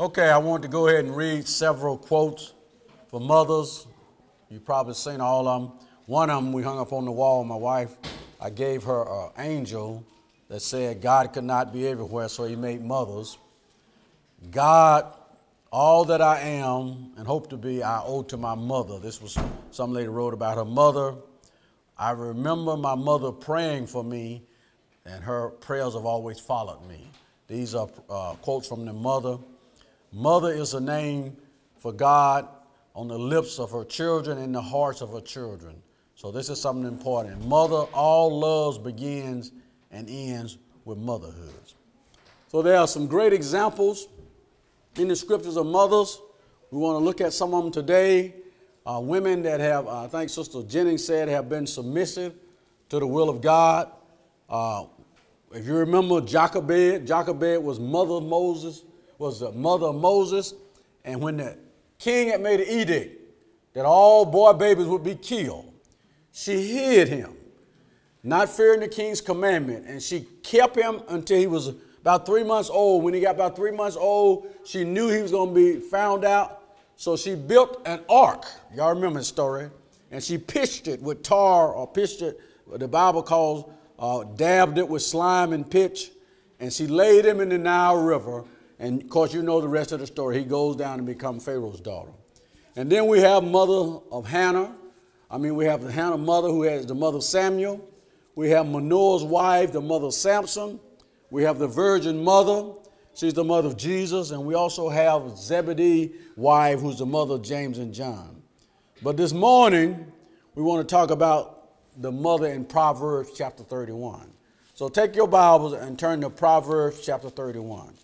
Okay, I want to go ahead and read several quotes for mothers. You've probably seen all of them. One of them we hung up on the wall. My wife, I gave her an angel that said God could not be everywhere, so he made mothers. God, all that I am and hope to be, I owe to my mother. This was some lady wrote about her mother. I remember my mother praying for me, and her prayers have always followed me. These are quotes from the mother. Mother is a name for God on the lips of her children and the hearts of her children. So this is something important. Mother, all love begins and ends with motherhood. So there are some great examples in the scriptures of mothers. We want to look at some of them today. Women that have, I think Sister Jennings said, have been submissive to the will of God. If you remember Jochebed was mother of Moses, was the mother of Moses. And when the king had made an edict that all boy babies would be killed, she hid him, not fearing the king's commandment. And she kept him until he was about 3 months old. When he got about 3 months old, she knew he was going to be found out. So she built an ark. Y'all remember the story. And she pitched it with tar, or pitched it, what the Bible calls, dabbed it with slime and pitch. And she laid him in the Nile River. And of course, you know the rest of the story. He goes down and becomes Pharaoh's daughter. And then we have mother of Hannah. We have the Hannah mother, who is the mother of Samuel. We have Manoah's wife, the mother of Samson. We have the virgin mother. She's the mother of Jesus. And we also have Zebedee's wife, who's the mother of James and John. But this morning, we want to talk about the mother in Proverbs chapter 31. So take your Bibles and turn to Proverbs chapter 31.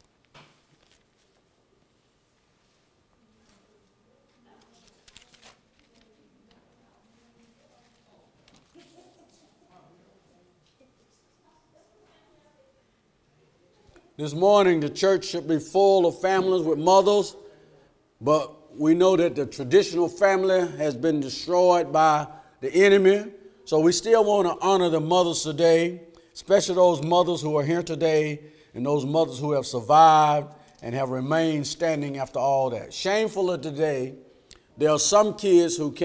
This morning, the church should be full of families with mothers, but we know that the traditional family has been destroyed by the enemy. So we still want to honor the mothers today, especially those mothers who are here today and those mothers who have survived and have remained standing after all that. Shameful today, there are some kids who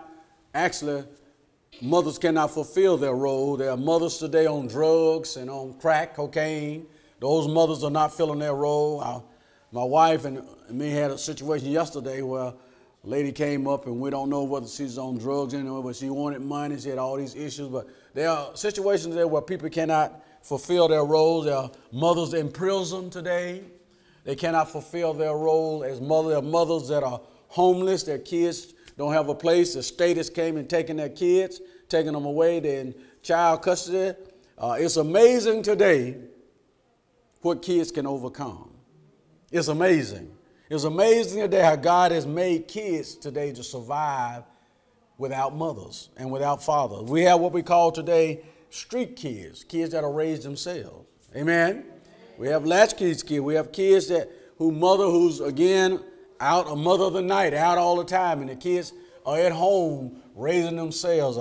mothers cannot fulfill their role. There are mothers today on drugs and on crack, cocaine. Those mothers are not filling their role. My wife and me had a situation yesterday where a lady came up, and we don't know whether she's on drugs anymore, but she wanted money. She had all these issues. But there are situations there where people cannot fulfill their roles. There are mothers in prison today. They cannot fulfill their role as mothers. There are mothers that are homeless. Their kids don't have a place. The state has came and taken their kids, taking them away. They're in child custody. It's amazing today what kids can overcome. It's amazing. It's amazing today how God has made kids today to survive without mothers and without fathers. We have what we call today street kids, kids that are raised themselves. Amen? We have latchkey kids. We have kids who's again out, a mother of the night, out all the time, and the kids are at home raising themselves.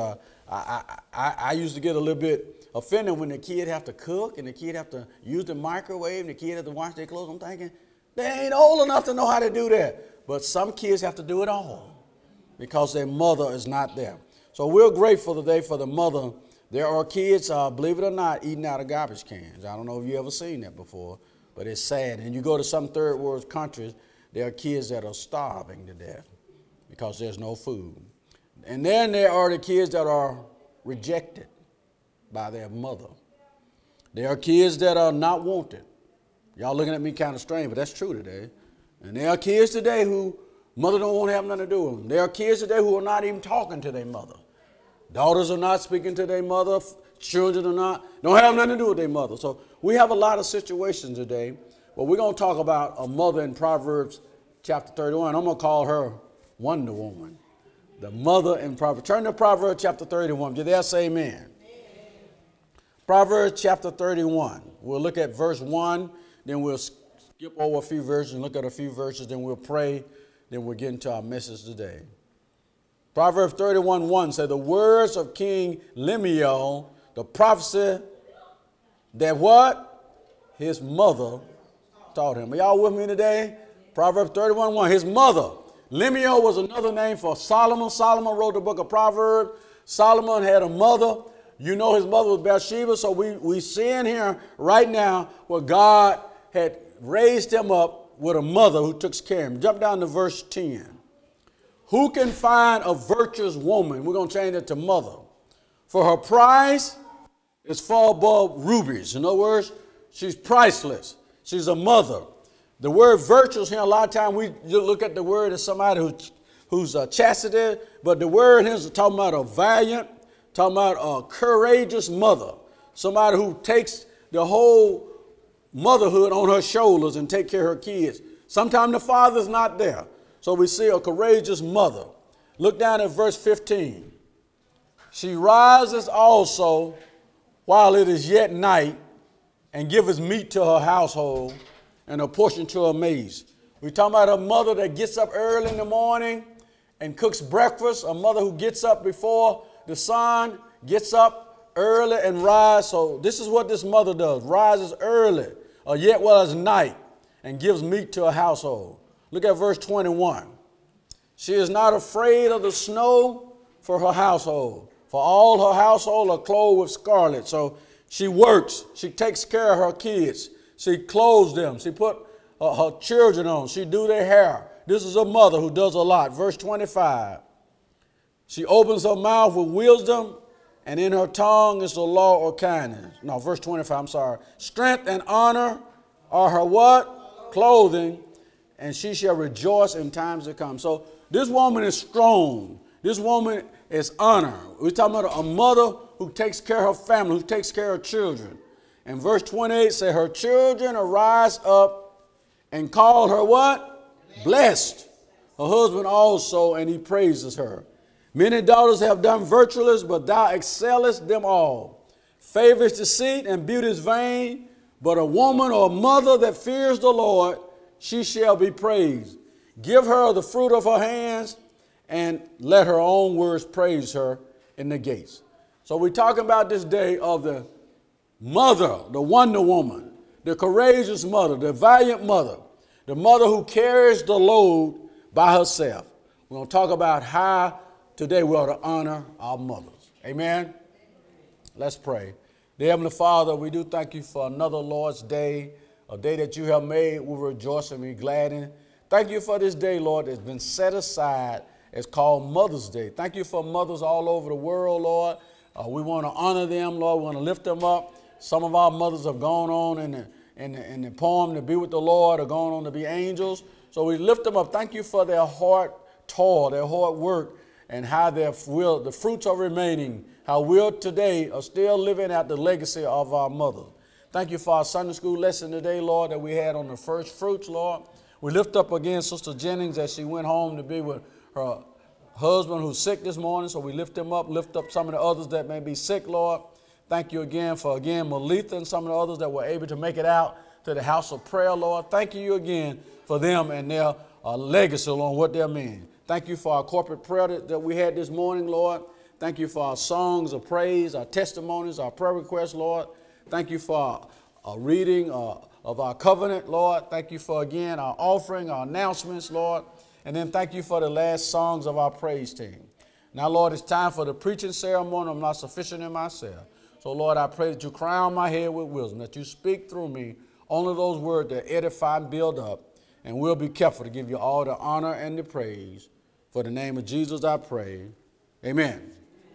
I used to get a little bit offended when the kid have to cook and the kid have to use the microwave and the kid have to wash their clothes. I'm thinking, they ain't old enough to know how to do that. But some kids have to do it all because their mother is not there. So we're grateful today for the mother. There are kids, believe it or not, eating out of garbage cans. I don't know if you ever seen that before, but it's sad. And you go to some third world countries, there are kids that are starving to death because there's no food. And then there are the kids that are rejected by their mother. There are kids that are not wanted. Y'all looking at me kind of strange, but that's true today. And there are kids today who mother don't want to have nothing to do with them. There are kids today who are not even talking to their mother. Daughters are not speaking to their mother. Children don't have nothing to do with their mother. So we have a lot of situations today. But we're going to talk about a mother in Proverbs chapter 31. I'm going to call her Wonder Woman. The mother in Proverbs. Turn to Proverbs chapter 31. If you're there, say amen. Proverbs chapter 31. We'll look at verse 1, then we'll skip over a few verses and look at a few verses, then we'll pray, then we'll get into our message today. Proverbs 31:1 says, the words of King Lemuel, the prophecy that what? His mother taught him. Are y'all with me today? Proverbs 31:1. His mother, Lemuel, was another name for Solomon. Solomon wrote the book of Proverbs. Solomon had a mother. You know his mother was Bathsheba. So we see in here right now where God had raised him up with a mother who took care of him. Jump down to verse 10. Who can find a virtuous woman? We're going to change it to mother. For her price is far above rubies. In other words, she's priceless. She's a mother. The word virtuous here, a lot of times we look at the word as somebody who's chastity, but the word here is talking about a valiant, talking about a courageous mother, somebody who takes the whole motherhood on her shoulders and take care of her kids. Sometimes the father's not there, so we see a courageous mother. Look down at verse 15. She rises also while it is yet night and giveth meat to her household and a portion to her maids. We're talking about a mother that gets up early in the morning and cooks breakfast, a mother who gets up before the sun, gets up early and rises. So this is what this mother does, rises early, or yet while it's night, and gives meat to her household. Look at verse 21. She is not afraid of the snow for her household, for all her household are clothed with scarlet. So she works, she takes care of her kids. She clothes them. She put her children on. She do their hair. This is a mother who does a lot. Verse 25. She opens her mouth with wisdom, and in her tongue is the law or kindness. No, verse 25, I'm sorry. Strength and honor are her what? Clothing, and she shall rejoice in times to come. So this woman is strong. This woman is honor. We're talking about a mother who takes care of her family, who takes care of children. And verse 28 says, her children arise up and call her what? Blessed. Her husband also, and he praises her. Many daughters have done virtuous, but thou excellest them all. Favor is deceit and beauty is vain, but a woman or a mother that fears the Lord, she shall be praised. Give her the fruit of her hands, and let her own words praise her in the gates. So we're talking about this day of the mother, the Wonder Woman, the courageous mother, the valiant mother, the mother who carries the load by herself. We're going to talk about how today we ought to honor our mothers. Amen? Let's pray. Dear Heavenly Father, we do thank you for another Lord's Day, a day that you have made. We rejoice and be glad in. Thank you for this day, Lord, that's been set aside. It's called Mother's Day. Thank you for mothers all over the world, Lord. We want to honor them, Lord. We want to lift them up. Some of our mothers have gone on in the poem to be with the Lord, or gone on to be angels. So we lift them up. Thank you for their hard toil, their hard work, and how the fruits are remaining, how we today are still living out the legacy of our mothers. Thank you for our Sunday school lesson today, Lord, that we had on the first fruits, Lord. We lift up again Sister Jennings as she went home to be with her husband who's sick this morning. So we lift him up, lift up some of the others that may be sick, Lord. Thank you again for, Melitha and some of the others that were able to make it out to the house of prayer, Lord. Thank you again for them and their legacy on what they're mean. Thank you for our corporate prayer that we had this morning, Lord. Thank you for our songs of praise, our testimonies, our prayer requests, Lord. Thank you for our reading of our covenant, Lord. Thank you for, again, our offering, our announcements, Lord. And then thank you for the last songs of our praise team. Now, Lord, it's time for the preaching ceremony. I'm not sufficient in myself. So, Lord, I pray that you crown my head with wisdom, that you speak through me only those words that edify and build up. And we'll be careful to give you all the honor and the praise. For the name of Jesus, I pray. Amen.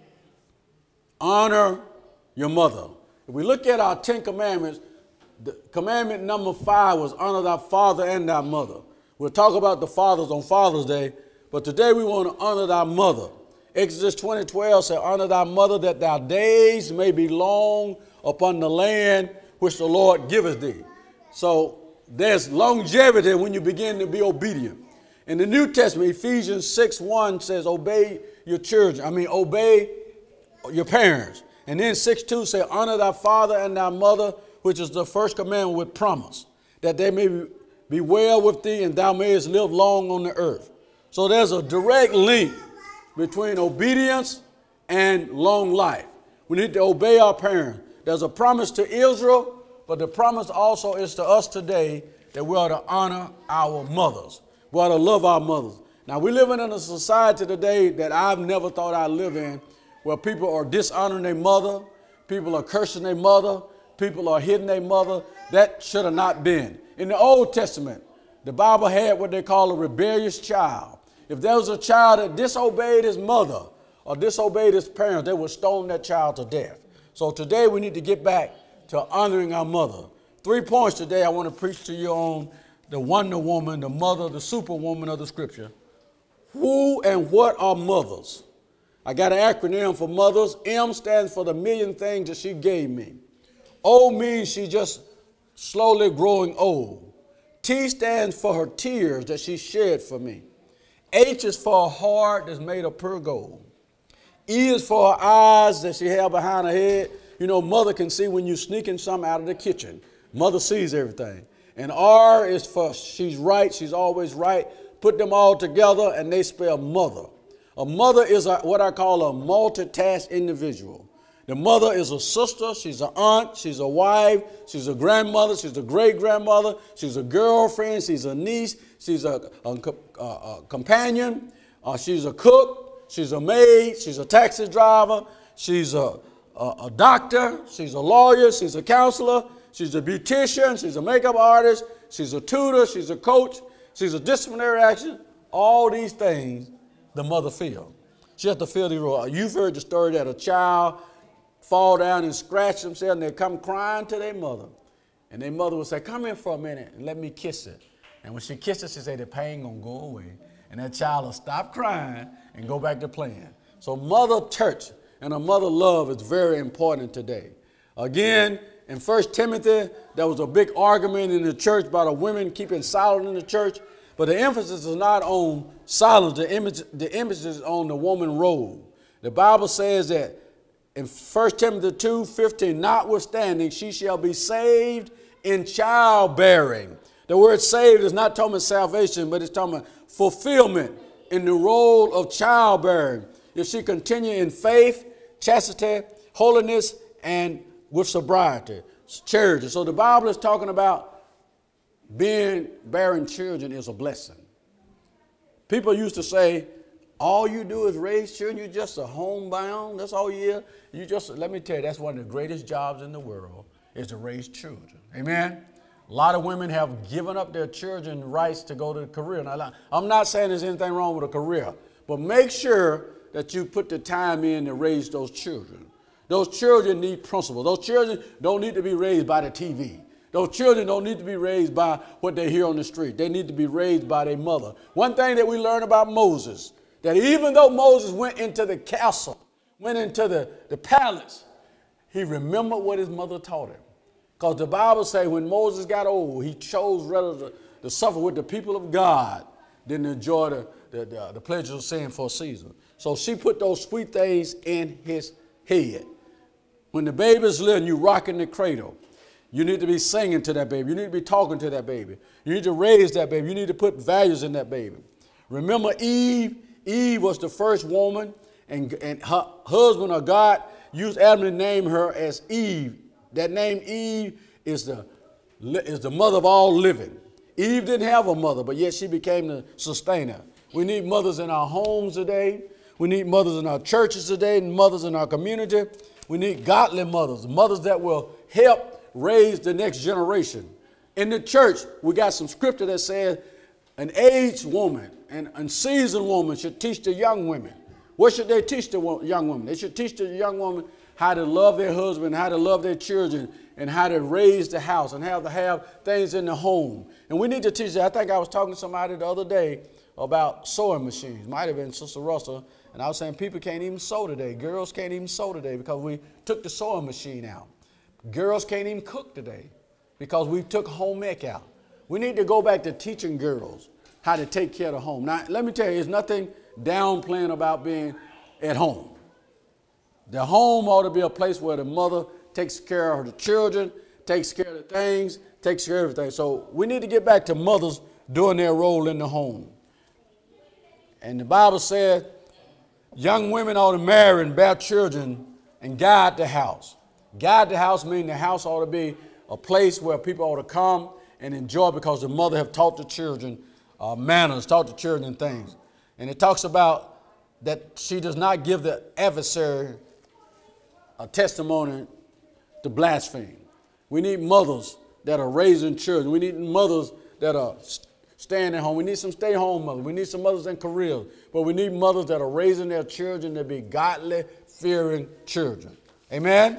Honor your mother. If we look at our 10 commandments, the commandment number 5 was honor thy father and thy mother. We'll talk about the fathers on Father's Day, but today we want to honor thy mother. Exodus 20:12 said, honor thy mother that thy days may be long upon the land which the Lord giveth thee. So there's longevity when you begin to be obedient. In the New Testament, Ephesians 6:1 says, obey your children. Obey your parents. And then 6:2 says, honor thy father and thy mother, which is the first commandment with promise, that they may be well with thee and thou mayest live long on the earth. So there's a direct link between obedience and long life. We need to obey our parents. There's a promise to Israel, but the promise also is to us today that we ought to honor our mothers. We ought to love our mothers. Now, we're living in a society today that I've never thought I'd live in, where people are dishonoring their mother, people are cursing their mother, people are hitting their mother. That should have not been. In the Old Testament, the Bible had what they call a rebellious child. If there was a child that disobeyed his mother or disobeyed his parents, they would stone that child to death. So today we need to get back to honoring our mother. 3 points today I want to preach to you on the Wonder Woman, the mother, the superwoman of the Scripture. Who and what are mothers? I got an acronym for mothers. M stands for the million things that she gave me. O means she just slowly growing old. T stands for her tears that she shed for me. H is for a heart that's made of pure gold. E is for her eyes that she held behind her head. You know, mother can see when you're sneaking something out of the kitchen. Mother sees everything. And R is for she's right, she's always right. Put them all together and they spell mother. A mother is what I call a multitask individual. The mother is a sister, she's an aunt, she's a wife, she's a grandmother, she's a great-grandmother, she's a girlfriend, she's a niece, she's a companion, she's a cook, she's a maid, she's a taxi driver, she's a doctor, she's a lawyer, she's a counselor, she's a beautician, she's a makeup artist, she's a tutor, she's a coach, she's a disciplinary action. All these things the mother feels. She has to feel the role. You've heard the story that a child fall down and scratch themselves and they come crying to their mother. And their mother will say, come here for a minute and let me kiss it. And when she kisses, she say, the pain gonna go away. And that child will stop crying and go back to playing. So mother touch and a mother love is very important today. Again, in 1 Timothy, there was a big argument in the church about a women keeping silent in the church. But the emphasis is not on silence. The emphasis is on the woman role. The Bible says that in 1 Timothy 2:15, notwithstanding, she shall be saved in childbearing. The word saved is not talking about salvation, but it's talking about fulfillment in the role of childbearing. If she continue in faith, chastity, holiness, and with sobriety, charity. So the Bible is talking about bearing children is a blessing. People used to say, all you do is raise children, you're just a homebound, that's all you is. Let me tell you, that's one of the greatest jobs in the world, is to raise children. Amen? A lot of women have given up their children's rights to go to a career. Now, I'm not saying there's anything wrong with a career, but make sure that you put the time in to raise those children. Those children need principles. Those children don't need to be raised by the TV. Those children don't need to be raised by what they hear on the street. They need to be raised by their mother. One thing that we learn about Moses, that even though Moses went into the castle, went into the palace, he remembered what his mother taught him. Because the Bible says when Moses got old, he chose rather to suffer with the people of God than to enjoy the pleasures of sin for a season. So she put those sweet things in his head. When the baby's little, you rocking the cradle. You need to be singing to that baby. You need to be talking to that baby. You need to raise that baby. You need to put values in that baby. Remember Eve? Eve was the first woman, and her husband or God used Adam to name her as Eve. That name Eve is the mother of all living. Eve didn't have a mother, but yet she became the sustainer. We need mothers in our homes today. We need mothers in our churches today, and mothers in our community. We need godly mothers, mothers that will help raise the next generation. In the church, we got some scripture that says an aged woman and a seasoned woman should teach the young women. What should they teach the young women? They should teach the young woman how to love their husband, how to love their children, and how to raise the house and how to have things in the home. And we need to teach that. I think I was talking to somebody the other day about sewing machines. Might have been Sister Russell. And I was saying people can't even sew today. Girls can't even sew today because we took the sewing machine out. Girls can't even cook today because we took home ec out. We need to go back to teaching girls how to take care of the home. Now, let me tell you, there's nothing downplaying about being at home. The home ought to be a place where the mother takes care of the children, takes care of the things, takes care of everything. So we need to get back to mothers doing their role in the home. And the Bible said young women ought to marry and bear children and guide the house. Guide the house means the house ought to be a place where people ought to come and enjoy because the mother have taught the children manners, taught the children things. And it talks about that she does not give the adversary a testimony to blaspheme. We need mothers that are raising children. We need mothers that are staying at home. We need some stay-home mothers. We need some mothers in careers. But we need mothers that are raising their children to be godly, fearing children. Amen? Amen.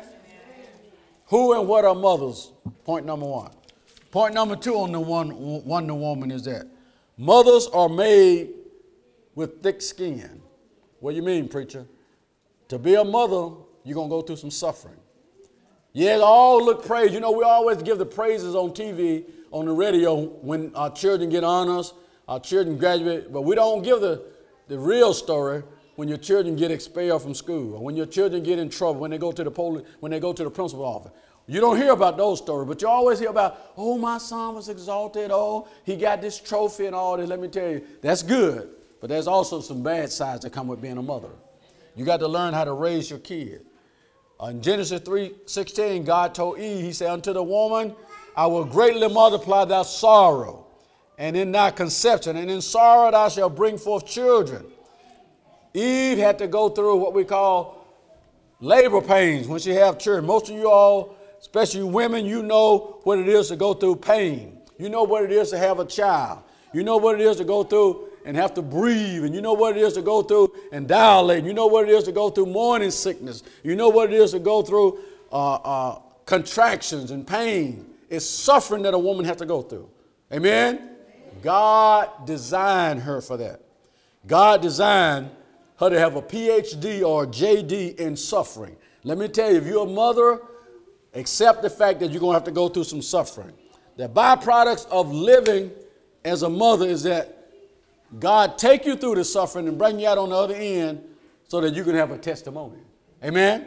Who and what are mothers? Point number one. Point number two on the Wonder Woman is that mothers are made with thick skin. What do you mean, preacher? To be a mother, you're going to go through some suffering. Yeah, all look praise. You know, we always give the praises on TV, on the radio, when our children get honors, our children graduate, but we don't give the real story when your children get expelled from school, or when your children get in trouble, when they go to the police, when they go to the principal's office. You don't hear about those stories, but you always hear about, oh, my son was exalted, oh, he got this trophy and all this. Let me tell you, that's good, but there's also some bad sides that come with being a mother. You got to learn how to raise your kid. In Genesis 3:16, God told Eve, he said, unto the woman, I will greatly multiply thy sorrow, and in thy conception, and in sorrow thou shalt bring forth children. Eve had to go through what we call labor pains when she have children. Most of you all, especially women, you know what it is to go through pain. You know what it is to have a child. You know what it is to go through and have to breathe. And you know what it is to go through and dilate. You know what it is to go through morning sickness. You know what it is to go through contractions and pain. It's suffering that a woman has to go through. Amen? God designed her for that. God designed her to have a PhD or a JD in suffering. Let me tell you, if you're a mother, accept the fact that you're going to have to go through some suffering. The byproducts of living as a mother is that God take you through the suffering and bring you out on the other end so that you can have a testimony. Amen?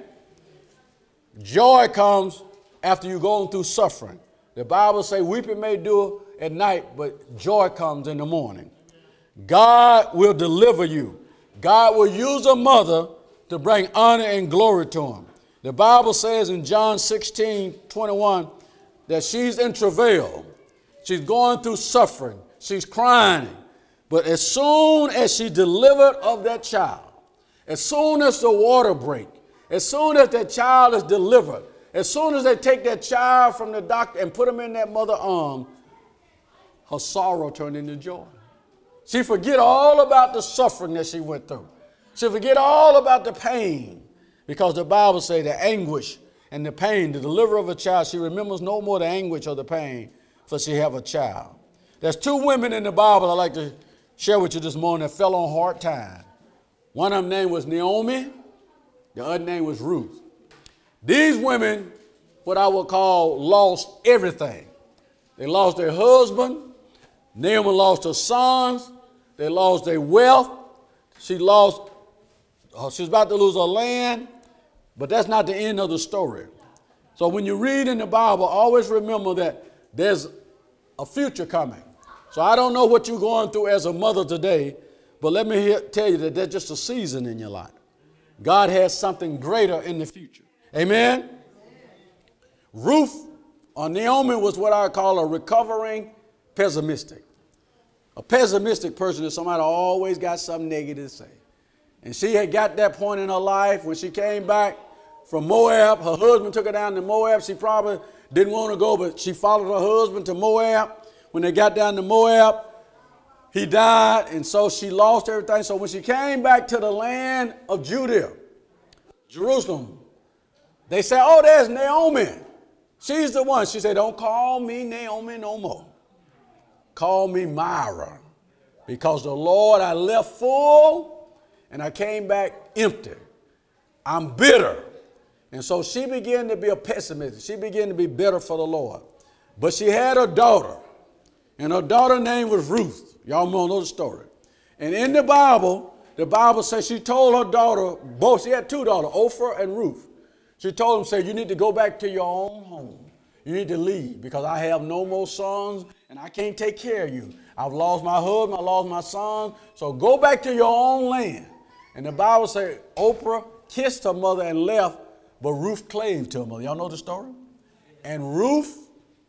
Joy comes after you're going through suffering. The Bible says weeping may endure at night, but joy comes in the morning. God will deliver you. God will use a mother to bring honor and glory to him. The Bible says in John 16:21 that she's in travail. She's going through suffering. She's crying. But as soon as she delivered of that child, as soon as the water break, as soon as that child is delivered, as soon as they take that child from the doctor and put him in that mother's arm, her sorrow turned into joy. She forget all about the suffering that she went through. She forget all about the pain, because the Bible says the anguish and the pain, the delivery of a child, she remembers no more the anguish or the pain, for she have a child. There's two women in the Bible I'd like to share with you this morning that fell on hard time. One of them name was Naomi. The other name was Ruth. These women, what I would call, lost everything. They lost their husband. Naomi lost her sons. They lost their wealth. She was about to lose her land, but that's not the end of the story. So when you read in the Bible, always remember that there's a future coming. So I don't know what you're going through as a mother today, but let me tell you that there's just a season in your life. God has something greater in the future. Amen? Ruth or Naomi was what I call a recovering pessimistic. A pessimistic person is somebody who always got something negative to say. And she had got that point in her life when she came back from Moab. Her husband took her down to Moab. She probably didn't want to go, but she followed her husband to Moab. When they got down to Moab, he died, and so she lost everything. So when she came back to the land of Judah, Jerusalem, they said, oh, there's Naomi. She's the one. She said, don't call me Naomi no more. Call me Myra, because the Lord I left full and I came back empty. I'm bitter. And so she began to be a pessimist. She began to be bitter for the Lord. But she had a daughter, and her daughter's name was Ruth. Y'all know the story. And in the Bible says she told her daughter, both, she had two daughters, Oprah and Ruth. She told them, said, you need to go back to your own home. You need to leave, because I have no more sons and I can't take care of you. I've lost my husband, I lost my son, so go back to your own land. And the Bible says Oprah kissed her mother and left, but Ruth clave to her mother. Y'all know the story? And Ruth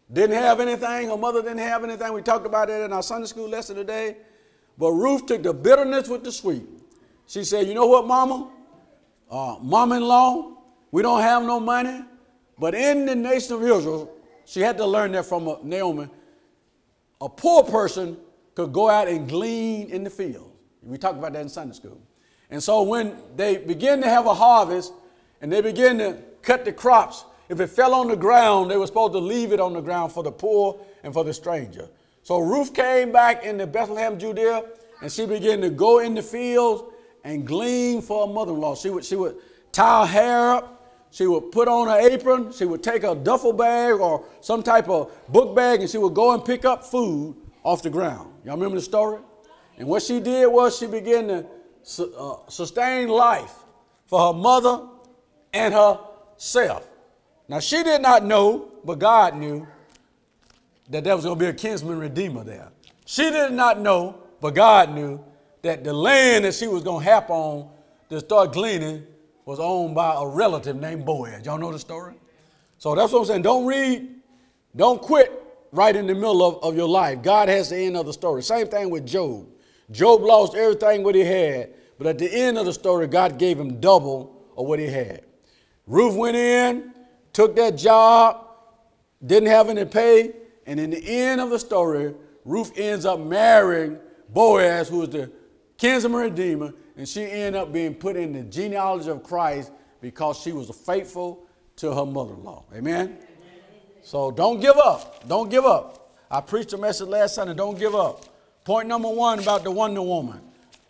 didn't have anything. Her mother didn't have anything. We talked about that in our Sunday school lesson today. But Ruth took the bitterness with the sweet. She said, you know what, mama? Mama-in-law, we don't have no money. But in the nation of Israel, she had to learn that from Naomi. A poor person could go out and glean in the field. We talked about that in Sunday school. And so when they begin to have a harvest and they begin to cut the crops, if it fell on the ground, they were supposed to leave it on the ground for the poor and for the stranger. So Ruth came back into Bethlehem, Judea, and she began to go in the fields and glean for her mother-in-law. She would tie her hair up. She would put on her apron. She would take a duffel bag or some type of book bag, and she would go and pick up food off the ground. Y'all remember the story? And what she did was she began to sustain life for her mother and herself. Now, she did not know, but God knew that there was going to be a kinsman redeemer there. She did not know, but God knew that the land that she was going to hap on to start gleaning was owned by a relative named Boaz. Y'all know the story? So that's what I'm saying. Don't quit right in the middle of your life. God has the end of the story. Same thing with Job. Job lost everything what he had, but at the end of the story, God gave him double of what he had. Ruth went in, took that job, didn't have any pay, and in the end of the story, Ruth ends up marrying Boaz, who was the kinsman redeemer, and she ended up being put in the genealogy of Christ because she was faithful to her mother-in-law. Amen? So don't give up. Don't give up. I preached a message last Sunday, don't give up. Point number one about the Wonder Woman.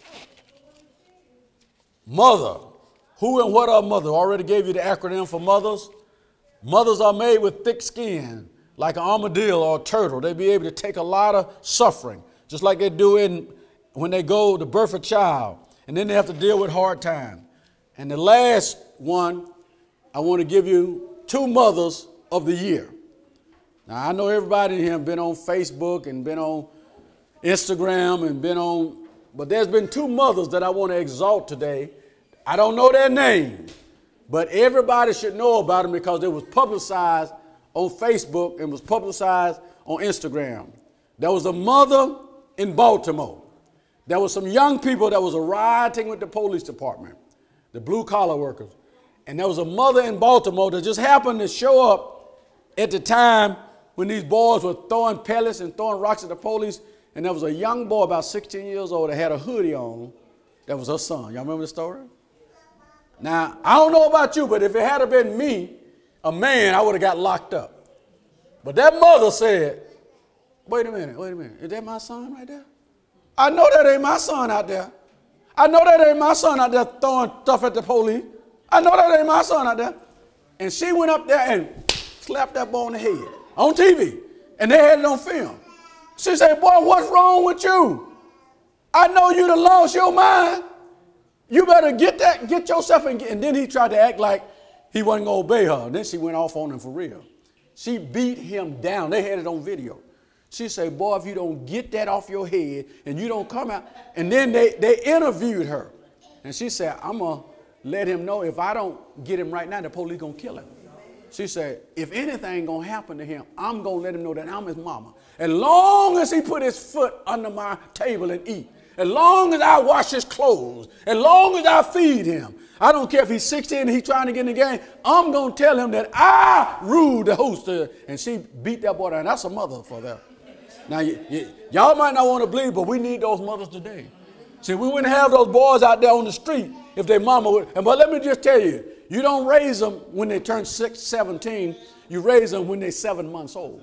Mother. Who and what are mother? Already gave you the acronym for mothers. Mothers are made with thick skin, like an armadillo or a turtle. They be able to take a lot of suffering, just like they do when they go to birth a child. And then they have to deal with hard times. And the last one, I want to give you 2 mothers of the year. Now, I know everybody in here have been on Facebook and been on Instagram and but there's been 2 mothers that I want to exalt today. I don't know their name, but everybody should know about them because it was publicized on Facebook and was publicized on Instagram. There was a mother in Baltimore. There was some young people that was rioting with the police department, the blue-collar workers. And there was a mother in Baltimore that just happened to show up at the time when these boys were throwing pellets and throwing rocks at the police. And there was a young boy about 16 years old that had a hoodie on. That was her son. Y'all remember the story? Now, I don't know about you, but if it had been me, a man, I would have got locked up. But that mother said, wait a minute. Is that my son right there? I know that ain't my son out there. I know that ain't my son out there throwing stuff at the police. I know that ain't my son out there. And she went up there and slapped that boy on the head on TV. And they had it on film. She said, boy, what's wrong with you? I know you done lost your mind. You better get yourself and then he tried to act like he wasn't going to obey her. And then she went off on him for real. She beat him down. They had it on video. She said, boy, if you don't get that off your head and you don't come out. And then they interviewed her. And she said, I'm going to let him know if I don't get him right now, the police going to kill him. She said, if anything going to happen to him, I'm going to let him know that I'm his mama. As long as he put his foot under my table and eat, as long as I wash his clothes, as long as I feed him, I don't care if he's 16 and he's trying to get in the game, I'm going to tell him that I ruled the host. And she beat that boy down. That's a mother for that. Now, y'all might not want to believe, but we need those mothers today. See, we wouldn't have those boys out there on the street if their mama would. But let me just tell you, you don't raise them when they turn 17. You raise them when they're 7 months old.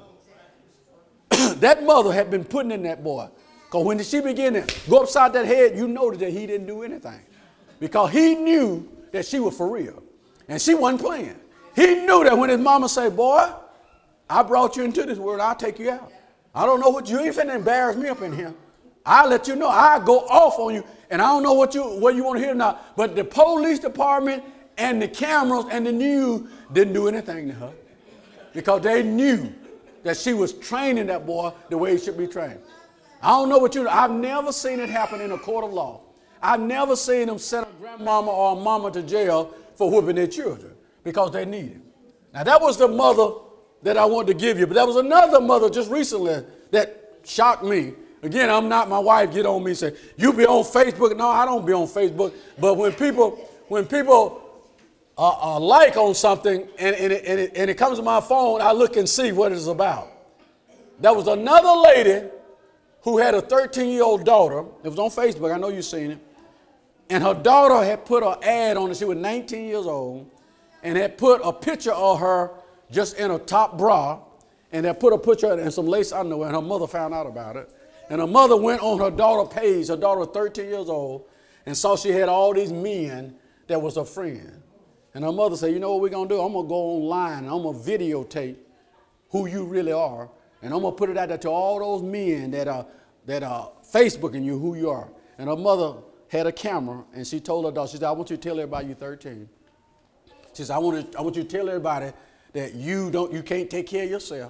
That mother had been putting in that boy. Because when she began to go upside that head, you noticed that he didn't do anything. Because he knew that she was for real. And she wasn't playing. He knew that when his mama said, boy, I brought you into this world, I'll take you out. I don't know what you ain't finna embarrass me up in here. I'll let you know. I'll go off on you. And I don't know what you want to hear now. But the police department and the cameras and the news didn't do anything to her. Because they knew that she was training that boy the way he should be trained. I don't know what you know. I've never seen it happen in a court of law. I've never seen them send a grandmama or a mama to jail for whipping their children because they need it. Now, that was the mother that I wanted to give you. But there was another mother just recently that shocked me. Again, I'm not, my wife get on me and say, you be on Facebook. No, I don't be on Facebook. But when people like on something and it comes to my phone, I look and see what it's about. There was another lady who had a 13-year-old daughter. It was on Facebook. I know you've seen it. And her daughter had put an ad on it. She was 19 years old and had put a picture of her just in a top bra and had put a picture and some lace underwear, and her mother found out about it. And her mother went on her daughter's page. Her daughter was 13 years old and saw she had all these men that was her friend. And her mother said, you know what we're going to do? I'm going to go online and I'm going to videotape who you really are. And I'm going to put it out there to all those men that are Facebooking you who you are. And her mother had a camera and she told her daughter, she said, I want you to tell everybody you're 13. She said, I want you to tell everybody that you can't take care of yourself.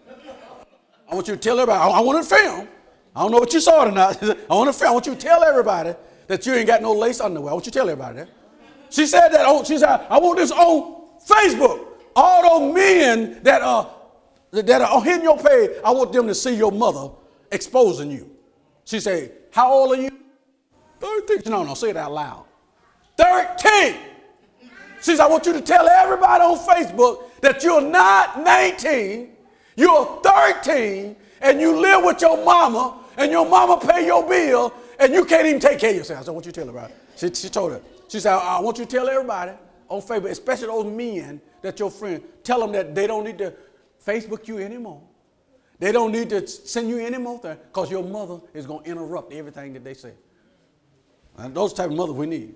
I want you to tell everybody, I want to film. I don't know what you saw it or not. I want to film. I want you to tell everybody that you ain't got no lace underwear. I want you to tell everybody that. She said that. She said, I want this on Facebook. All those men that are hitting your page, I want them to see your mother exposing you. She said, how old are you? 13. No, say it out loud. 13. She said, I want you to tell everybody on Facebook that you're not 19, you're 13, and you live with your mama, and your mama pay your bill, and you can't even take care of yourself. I said, I want you to tell everybody. She told her. She said, I want you to tell everybody on Facebook, especially those men that your friend, tell them that they don't need to Facebook you anymore. They don't need to send you any more things because your mother is going to interrupt everything that they say. And those type of mothers we need.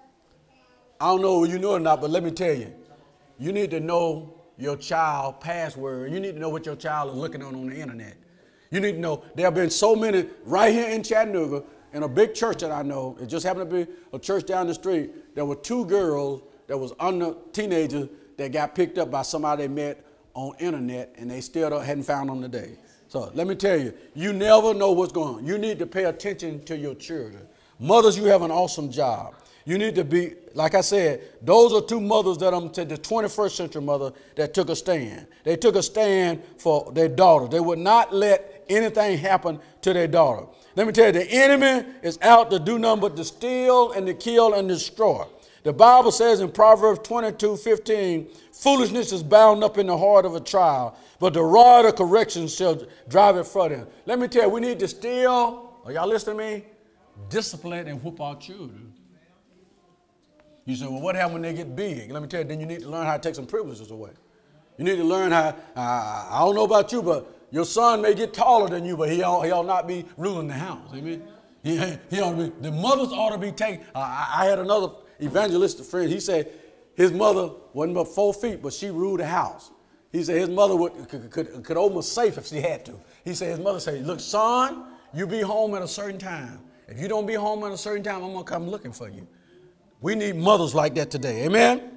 I don't know if you know or not, but let me tell you, you need to know your child password. You need to know what your child is looking on the internet. You need to know there have been so many right here in Chattanooga in a big church that I know. It just happened to be a church down the street. There were 2 girls that was under teenagers that got picked up by somebody they met on internet, and they still hadn't found them today. So let me tell you, you never know what's going on. You need to pay attention to your children. Mothers, you have an awesome job. You need to be, like I said, those are 2 mothers that I'm saying, the 21st century mother that took a stand. They took a stand for their daughter. They would not let anything happen to their daughter. Let me tell you, the enemy is out to do nothing but to steal and to kill and destroy. The Bible says in Proverbs 22:15, foolishness is bound up in the heart of a child, but the rod of correction shall drive it from him. Let me tell you, we need to still, are y'all listening to me? Discipline and whoop our children. You say, well, what happens when they get big? Let me tell you, then you need to learn how to take some privileges away. You need to learn how, I don't know about you, but your son may get taller than you, but he ought not be ruling the house. Amen? He ought to be, the mothers ought to be taken. I had another evangelistic friend. He said his mother wasn't but 4 feet, but she ruled the house. He said his mother could open a safe if she had to. He said his mother said, look, son, you be home at a certain time. If you don't be home at a certain time, I'm going to come looking for you. We need mothers like that today. Amen?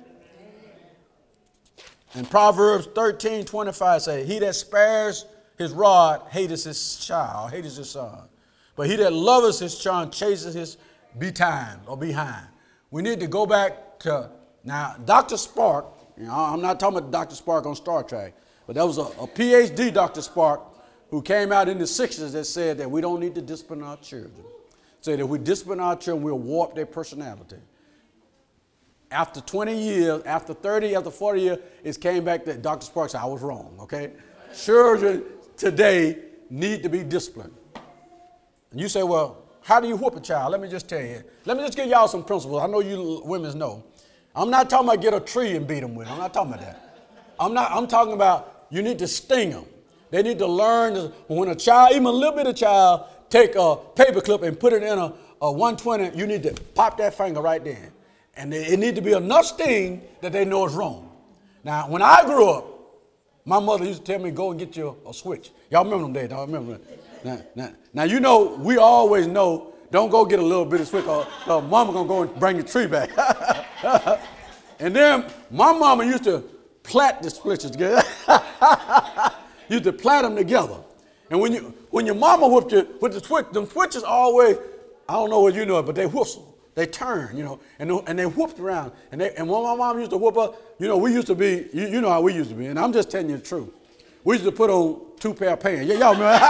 And Proverbs 13:25 say, he that spares his rod hateth his child, hateth his son. But he that loveth his child chases his behind. We need to go back to, now, Dr. Spark, I'm not talking about Dr. Spark on Star Trek, but there was a PhD Dr. Spark who came out in the 60s that said that we don't need to discipline our children. Say that if we discipline our children, we'll warp their personality. After 20 years, after 30, after 40 years, it came back that Dr. Spark said, I was wrong, okay? Children today need to be disciplined. And you say, well, how do you whoop a child? Let me just tell you. Let me just give y'all some principles. I know you women know. I'm not talking about get a tree and beat them with. I'm not talking about that. I'm talking about you need to sting them. They need to learn when a child, even a little bit of child, take a paper clip and put it in a 120, you need to pop that finger right there. And it need to be enough sting that they know it's wrong. Now, when I grew up, my mother used to tell me, go and get you a switch. Y'all remember them days, don't remember that? Now, you know, we always know, don't go get a little bit of switch or mama going to go and bring the tree back. And then my mama used to plait the switches together. Used to plait them together. And when your mama whipped you with the switch, them switches always, I don't know what you know, but they whistle. They turn, you know, and they whooped around. And when my mom used to whoop us, you know, we used to be, you know how we used to be. And I'm just telling you the truth. We used to put on 2 pair of pants. Y'all remember?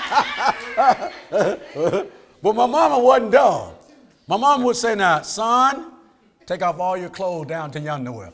But my mama wasn't dumb. My mom would say, now, son, take off all your clothes down to your underwear.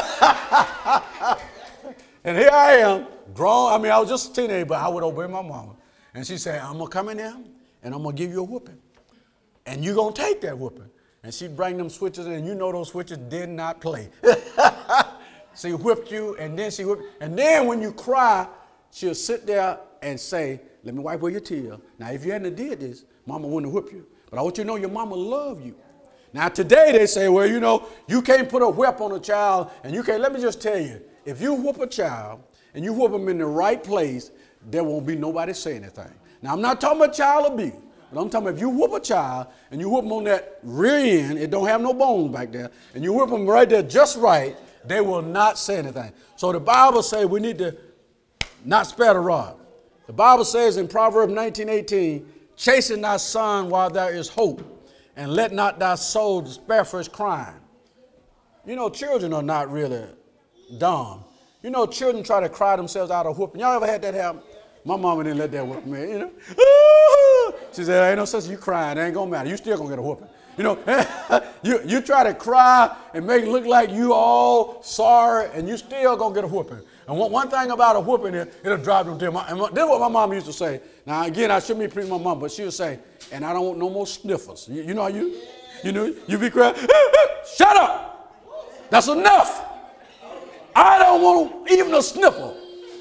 And here I am, grown. I mean, I was just a teenager, but I would obey my mama. And she said, I'm going to come in there, and I'm going to give you a whooping. And you're going to take that whooping. And she'd bring them switches in, and you know those switches did not play. She whipped you, and then she whipped. And then when you cry, she'll sit there and say, let me wipe away your tears. Now, if you hadn't did this, mama wouldn't have whipped you. But I want you to know your mama loved you. Now, today they say, well, you know, you can't put a whip on a child, and you can't. Let me just tell you, if you whoop a child and you whoop them in the right place, there won't be nobody saying anything. Now, I'm not talking about child abuse, but I'm talking about if you whoop a child and you whoop them on that rear end, it don't have no bones back there, and you whoop them right there just right, they will not say anything. So the Bible says we need to not spare the rod. The Bible says in Proverbs 19:18, chasten thy son while there is hope, and let not thy soul despair for his crime. You know, children are not really dumb. You know, children try to cry themselves out of whooping. Y'all ever had that happen? My mama didn't let that whoop me, you know. She said, ain't no sense you crying. It ain't going to matter. You still going to get a whooping. You know, you try to cry and make it look like you all sorry, and you still going to get a whooping. And one thing about a whooping is it'll drive them to this is what my mom used to say. Now, again, I shouldn't be preaching my mom, but she would say, and I don't want no more sniffers. You know how you be crying, shut up. That's enough. I don't want even a sniffle.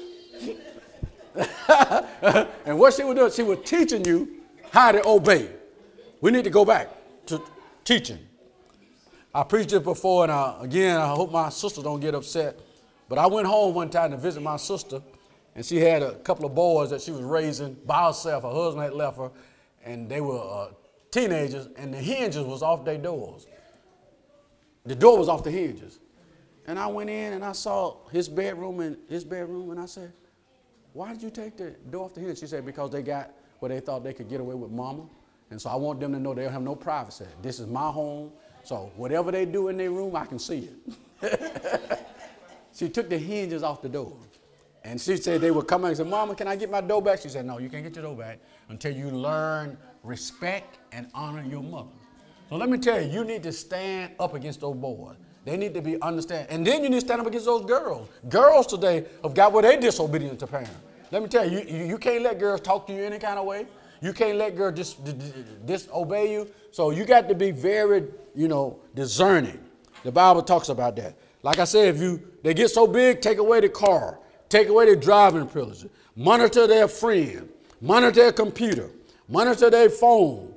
And what she would do, she was teaching you how to obey. We need to go back to teaching. I preached this before, and I hope my sister don't get upset. But I went home one time to visit my sister, and she had a couple of boys that she was raising by herself. Her husband had left her, and they were teenagers, and the hinges was off their doors. The door was off the hinges. And I went in, and I saw his bedroom, and I said, why did you take the door off the hinge? She said, because they got where they thought they could get away with mama. And so I want them to know they don't have no privacy. This is my home, so whatever they do in their room, I can see it. She took the hinges off the door. And she said they would come and say, Mama, can I get my door back? She said, no, you can't get your door back until you learn respect and honor your mother. So let me tell you, you need to stand up against those boys. They need to be understand. And then you need to stand up against those girls. Girls today have got where they disobedient to parents. Let me tell you, you can't let girls talk to you any kind of way. You can't let girls disobey you. So you got to be very, discerning. The Bible talks about that. Like I said, they get so big, take away the car, take away their driving privilege, monitor their friend, monitor their computer, monitor their phone.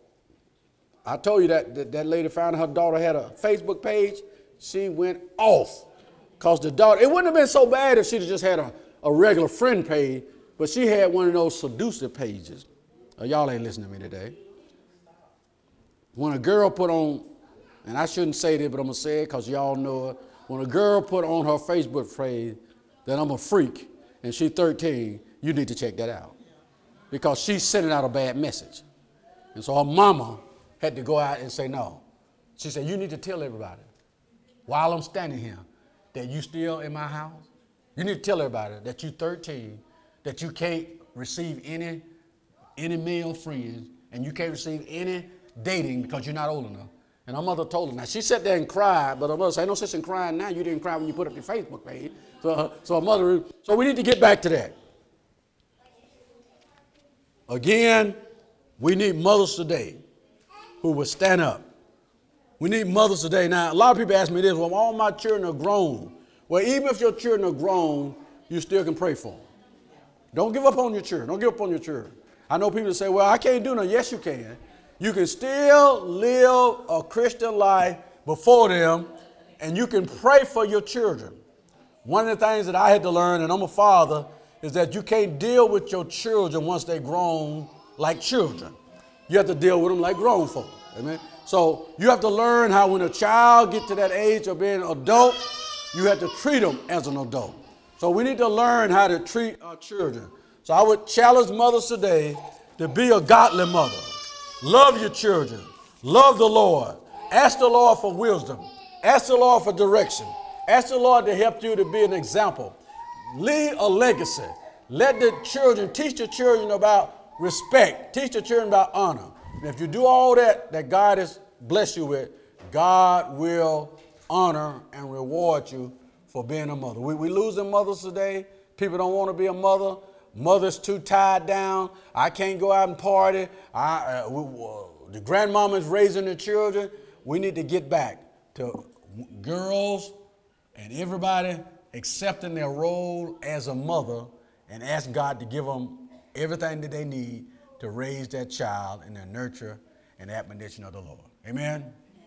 I told you that lady found her daughter had a Facebook page. She went off because the daughter, it wouldn't have been so bad if she'd have just had a regular friend page, but she had one of those seductive pages. Y'all ain't listening to me today. When a girl put on, and I shouldn't say this, but I'm going to say it because y'all know it. When a girl put on her Facebook page that I'm a freak and she's 13, you need to check that out because she's sending out a bad message. And so her mama had to go out and say no. She said, you need to tell everybody while I'm standing here that you still in my house. You need to tell everybody that you're 13, that you can't receive any male friends, and you can't receive any dating because you're not old enough. And her mother told her. Now, she sat there and cried, but her mother said, no sense in crying now. You didn't cry when you put up your Facebook page. So her mother, so we need to get back to that. Again, we need mothers today who will stand up. We need mothers today. Now, a lot of people ask me this, well, all my children are grown. Well, even if your children are grown, you still can pray for them. Don't give up on your children. Don't give up on your children. I know people say, well, I can't do nothing. Yes, you can. You can still live a Christian life before them, and you can pray for your children. One of the things that I had to learn, and I'm a father, is that you can't deal with your children once they're grown like children. You have to deal with them like grown folk. Amen. So you have to learn how when a child gets to that age of being an adult, you have to treat them as an adult. So we need to learn how to treat our children. So I would challenge mothers today to be a godly mother. Love your children. Love the Lord. Ask the Lord for wisdom. Ask the Lord for direction. Ask the Lord to help you to be an example. leave a legacy. Let the children, teach the children about respect. Teach the children about honor. And if you do all that God has blessed you with, God will honor and reward you for being a mother. We losing mothers today. People don't want to be a mother. Mother's too tied down. I can't go out and party. The grandmama's raising the children. We need to get back to girls and everybody accepting their role as a mother and asking God to give them everything that they need to raise that child in the nurture and admonition of the Lord. Amen.